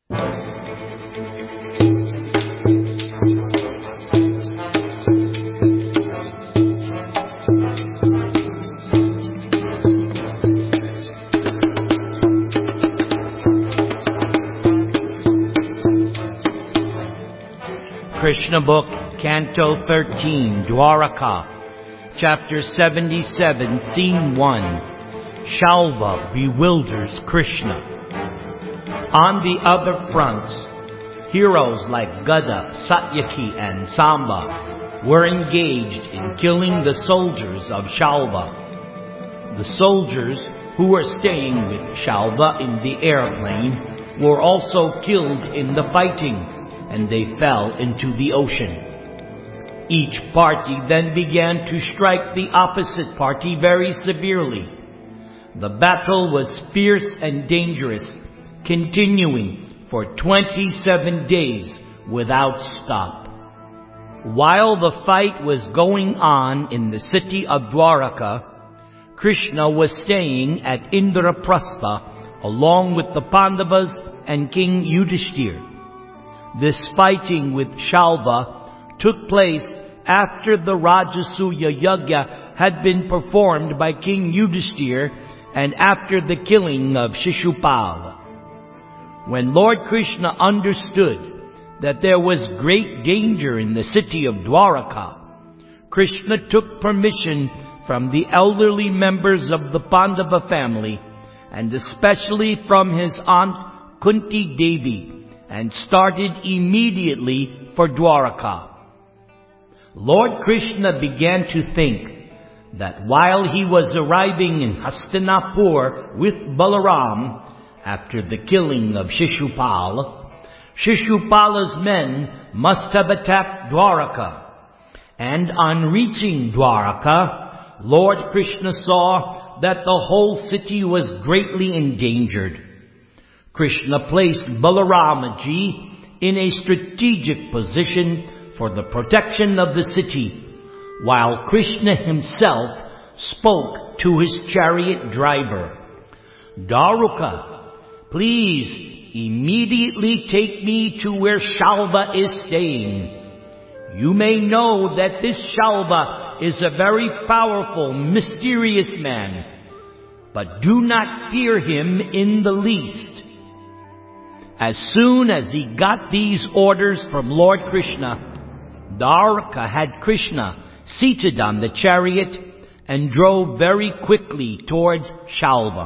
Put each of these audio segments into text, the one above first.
Krishna Book, Canto 13, Dwaraka, Chapter 77, Scene 1. Shalva bewilders Krishna. On the other fronts, heroes like Gada, Satyaki, and Samba were engaged in killing the soldiers of Shalva. The soldiers who were staying with Shalva in the airplane were also killed in the fighting, and they fell into the ocean. Each party then began to strike the opposite party very severely. The battle was fierce and dangerous, continuing for 27 days without stop. While the fight was going on in the city of Dwaraka, Krishna was staying at Indraprastha along with the Pandavas and King Yudhishthira. This fighting with Shalva took place after the Rajasuya Yajna had been performed by King Yudhishthira and after the killing of Shishupala. When Lord Krishna understood that there was great danger in the city of Dwaraka, Krishna took permission from the elderly members of the Pandava family, and especially from his aunt Kunti Devi, and started immediately for Dwaraka. Lord Krishna began to think that while he was arriving in Hastinapur with Balaram, after the killing of Shishupala, Shishupala's men must have attacked Dwaraka. And on reaching Dwaraka, Lord Krishna saw that the whole city was greatly endangered. Krishna placed Balaramaji in a strategic position for the protection of the city, while Krishna himself spoke to his chariot driver. "Daruka, please immediately take me to where Shalva is staying. You may know that this Shalva is a very powerful, mysterious man, but do not fear him in the least." As soon as he got these orders from Lord Krishna, Daruka had Krishna seated on the chariot and drove very quickly towards Shalva.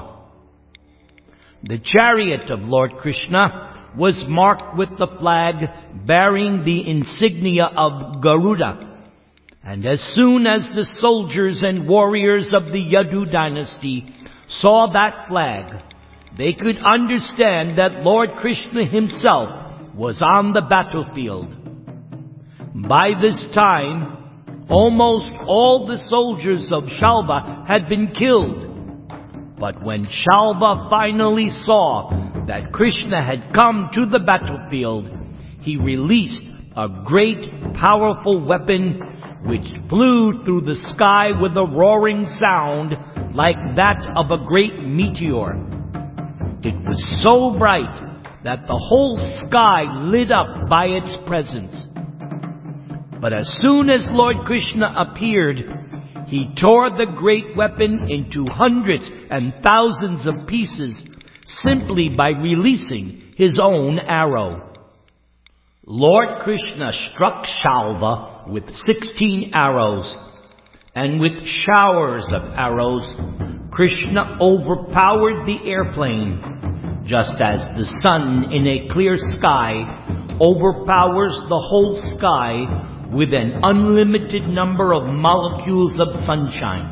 The chariot of Lord Krishna was marked with the flag bearing the insignia of Garuda, and as soon as the soldiers and warriors of the Yadu dynasty saw that flag, they could understand that Lord Krishna himself was on the battlefield. By this time, almost all the soldiers of Shalva had been killed. But when Shalva finally saw that Krishna had come to the battlefield, he released a great powerful weapon which flew through the sky with a roaring sound like that of a great meteor. It was so bright that the whole sky lit up by its presence. But as soon as Lord Krishna appeared, he tore the great weapon into hundreds and thousands of pieces simply by releasing his own arrow. Lord Krishna struck Shalva with 16 arrows, and with showers of arrows, Krishna overpowered the airplane, just as the sun in a clear sky overpowers the whole sky with an unlimited number of molecules of sunshine.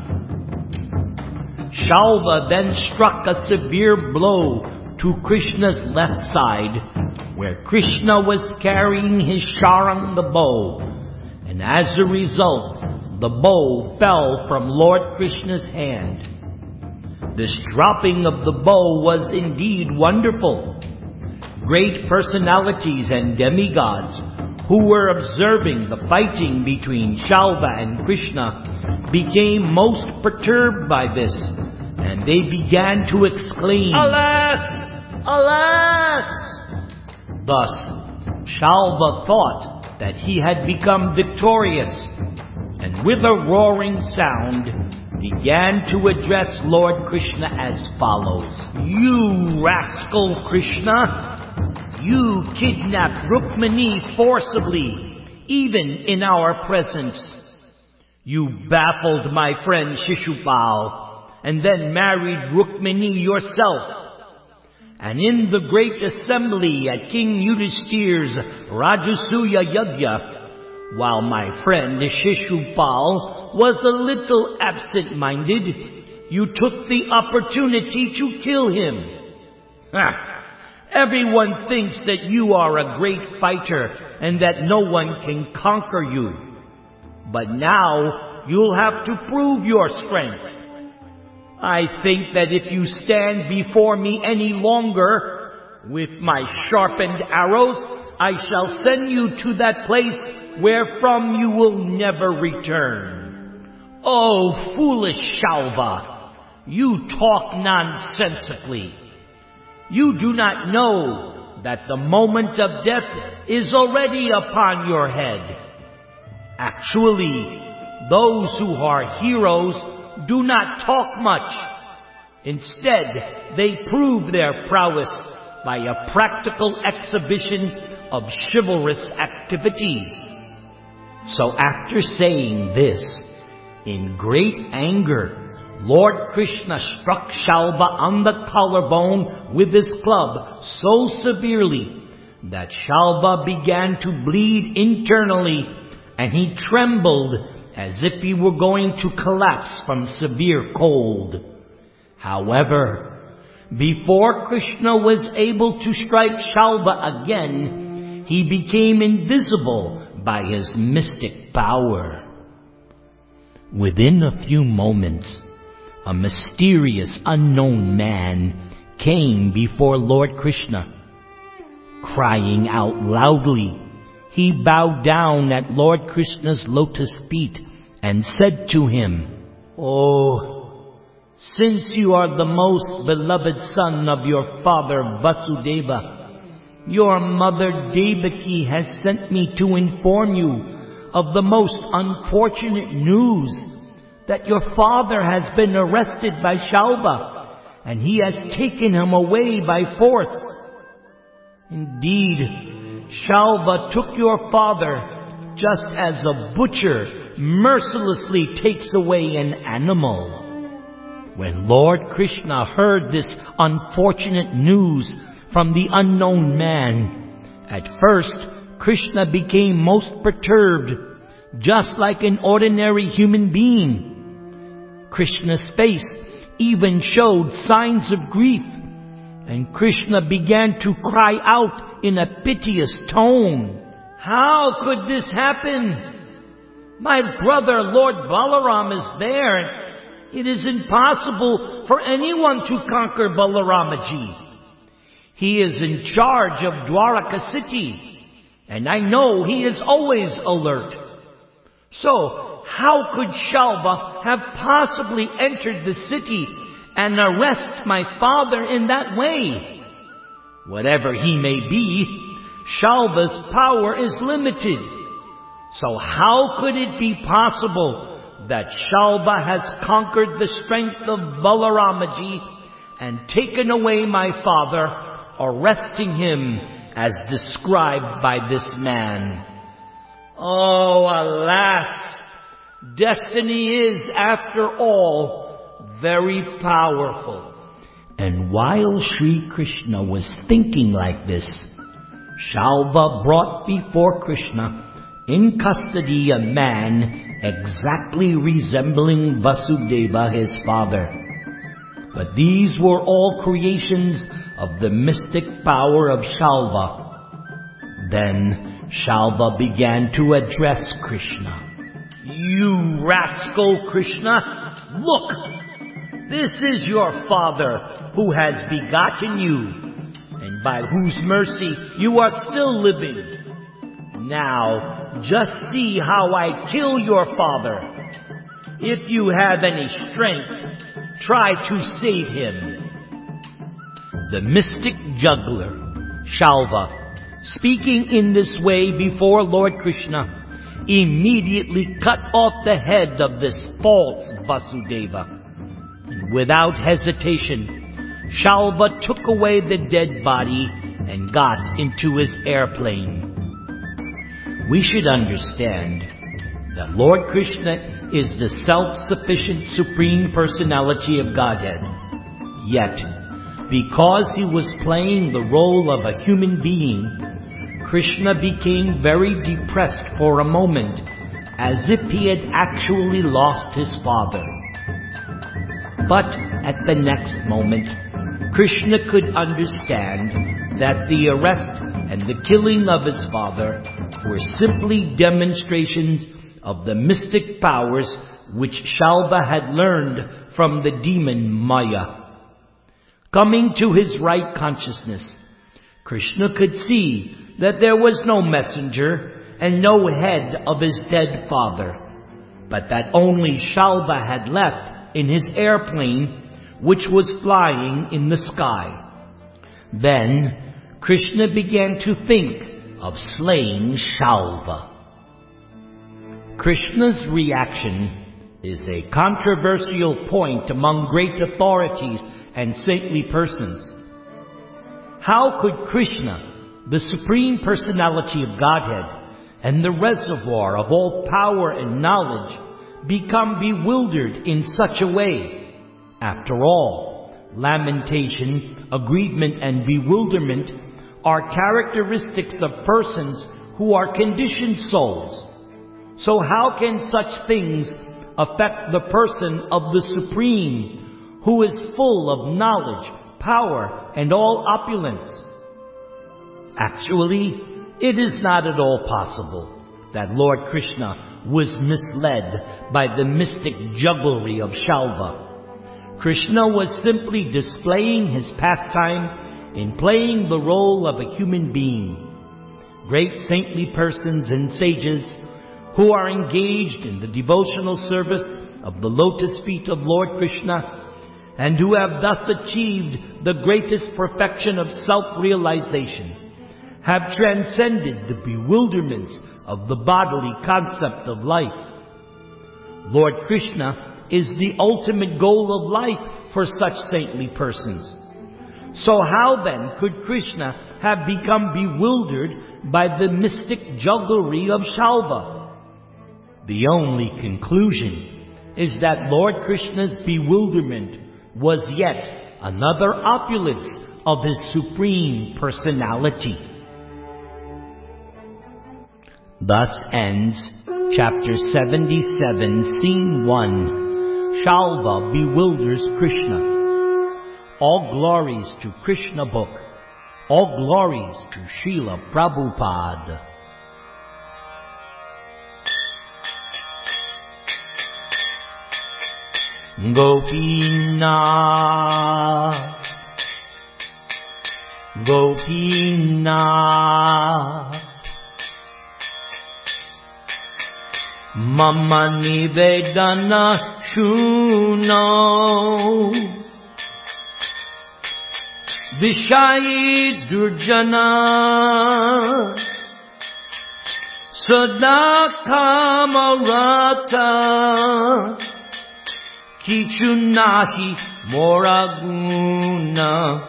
Shalva then struck a severe blow to Krishna's left side, where Krishna was carrying his Sharang, the bow, and as a result, the bow fell from Lord Krishna's hand. This dropping of the bow was indeed wonderful. Great personalities and demigods who were observing the fighting between Shalva and Krishna became most perturbed by this, and they began to exclaim, "Alas! Alas!" Thus, Shalva thought that he had become victorious, and with a roaring sound began to address Lord Krishna as follows. "You rascal Krishna! You kidnapped Rukmini forcibly, even in our presence. You baffled my friend Shishupal, and then married Rukmini yourself. And in the great assembly at King Yudhishthir's Rajasuya Yajna, while my friend Shishupal was a little absent-minded, you took the opportunity to kill him. Everyone thinks that you are a great fighter and that no one can conquer you. But now you'll have to prove your strength. I think that if you stand before me any longer, with my sharpened arrows, I shall send you to that place wherefrom you will never return. Oh, foolish Shalva! You talk nonsensically. You do not know that the moment of death is already upon your head. Actually, those who are heroes do not talk much. Instead, they prove their prowess by a practical exhibition of chivalrous activities. So after saying this, in great anger, Lord Krishna struck Shalva on the collarbone with his club so severely that Shalva began to bleed internally, and he trembled as if he were going to collapse from severe cold. However, before Krishna was able to strike Shalva again, he became invisible by his mystic power. Within a few moments, a mysterious unknown man came before Lord Krishna. Crying out loudly, he bowed down at Lord Krishna's lotus feet and said to him, "Oh, since you are the most beloved son of your father Vasudeva, your mother Devaki has sent me to inform you of the most unfortunate news, that your father has been arrested by Shalva, and he has taken him away by force. Indeed, Shalva took your father just as a butcher mercilessly takes away an animal." When Lord Krishna heard this unfortunate news from the unknown man, at first Krishna became most perturbed, just like an ordinary human being. Krishna's face even showed signs of grief, and Krishna began to cry out in a piteous tone, "How could this happen? My brother Lord Balaram is there. It is impossible for anyone to conquer Balaramaji. He is in charge of Dwaraka city, and I know he is always alert. So how could Shalva have possibly entered the city and arrest my father in that way? Whatever he may be, Shalva's power is limited. So how could it be possible that Shalva has conquered the strength of Balaramaji and taken away my father, arresting him as described by this man? Oh, alas! Destiny is, after all, very powerful." And while Sri Krishna was thinking like this, Shalva brought before Krishna in custody a man exactly resembling Vasudeva, his father. But these were all creations of the mystic power of Shalva. Then Shalva began to address Krishna. "You rascal Krishna, look! This is your father who has begotten you, and by whose mercy you are still living. Now, just see how I kill your father. If you have any strength, try to save him." The mystic juggler, Shalva, speaking in this way before Lord Krishna, immediately cut off the head of this false Vasudeva. Without hesitation, Shalva took away the dead body and got into his airplane. We should understand that Lord Krishna is the self-sufficient Supreme Personality of Godhead. Yet, because he was playing the role of a human being, Krishna became very depressed for a moment, as if he had actually lost his father. But at the next moment, Krishna could understand that the arrest and the killing of his father were simply demonstrations of the mystic powers which Shalva had learned from the demon Maya. Coming to his right consciousness, Krishna could see that there was no messenger and no head of his dead father, but that only Shalva had left in his airplane, which was flying in the sky. Then Krishna began to think of slaying Shalva. Krishna's reaction is a controversial point among great authorities and saintly persons. How could Krishna, the Supreme Personality of Godhead and the reservoir of all power and knowledge, become bewildered in such a way? After all, lamentation, aggrievement, and bewilderment are characteristics of persons who are conditioned souls. So how can such things affect the person of the Supreme, who is full of knowledge, power, and all opulence? Actually, it is not at all possible that Lord Krishna was misled by the mystic jugglery of Shalva. Krishna was simply displaying his pastime in playing the role of a human being. Great saintly persons and sages who are engaged in the devotional service of the lotus feet of Lord Krishna, and who have thus achieved the greatest perfection of self-realization, have transcended the bewilderments of the bodily concept of life. Lord Krishna is the ultimate goal of life for such saintly persons. So how then could Krishna have become bewildered by the mystic jugglery of Shalva? The only conclusion is that Lord Krishna's bewilderment was yet another opulence of his Supreme Personality. Thus ends chapter 77, scene 1. Shalva bewilders Krishna. All glories to Krishna Book. All glories to Srila Prabhupada. Gopinath, Gopinath, Mama Nivedana Shuno, Vishayi Durjana, Sadakamarata, Kichunahi Moraguna,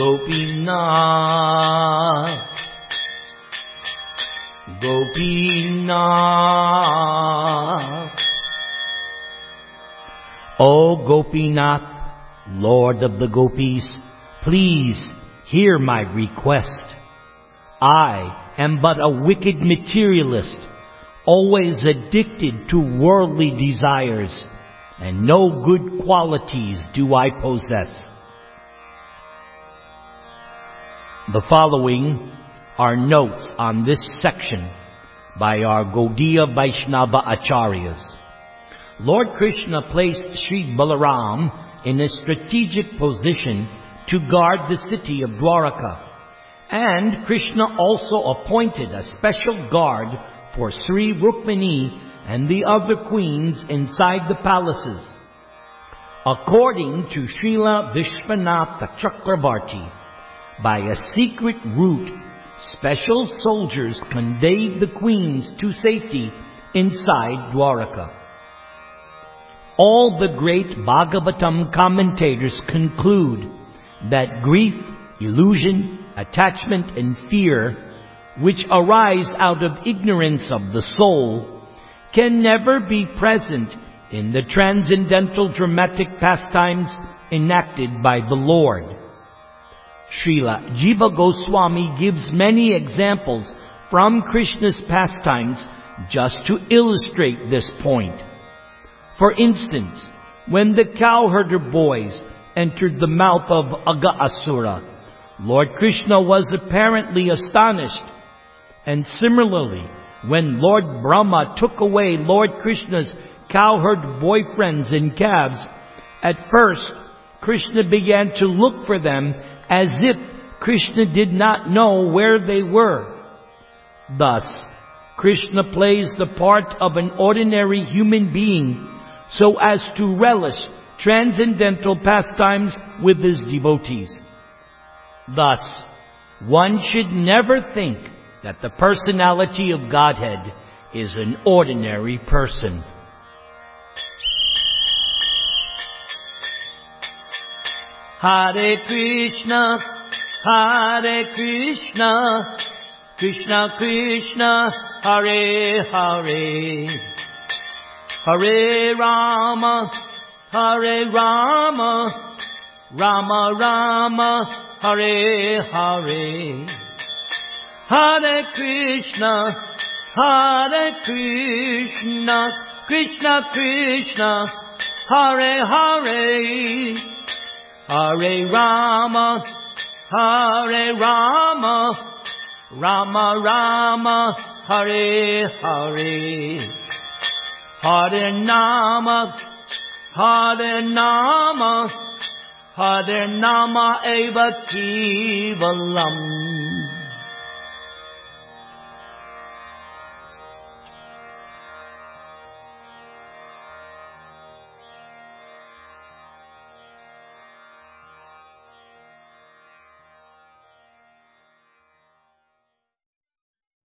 Gopinath, Gopinath. O Gopinath, Lord of the Gopis, please hear my request. I am but a wicked materialist, always addicted to worldly desires, and no good qualities do I possess. The following are notes on this section by our Gaudiya Vaishnava Acharyas. Lord Krishna placed Sri Balaram in a strategic position to guard the city of Dwaraka, and Krishna also appointed a special guard for Sri Rukmini and the other queens inside the palaces. According to Srila Vishwanatha Chakravarti, by a secret route, special soldiers conveyed the queens to safety inside Dwaraka. All the great Bhagavatam commentators conclude that grief, illusion, attachment, and fear, which arise out of ignorance of the soul, can never be present in the transcendental dramatic pastimes enacted by the Lord. Srila Jiva Goswami gives many examples from Krishna's pastimes just to illustrate this point. For instance, when the cowherder boys entered the mouth of Aga-asura, Lord Krishna was apparently astonished. And similarly, when Lord Brahma took away Lord Krishna's cowherd boyfriends and calves, at first Krishna began to look for them as if Krishna did not know where they were. Thus, Krishna plays the part of an ordinary human being so as to relish transcendental pastimes with his devotees. Thus, one should never think that the personality of Godhead is an ordinary person. Hare Krishna, Krishna Krishna, Hare Hare, Hare Rama, Rama Rama, Hare Hare. Hare Krishna, Krishna Krishna, Hare Hare, Hare Rama, Rama Rama, Hare Hare. Hare Nama, Hare Nama Eva Kevalam.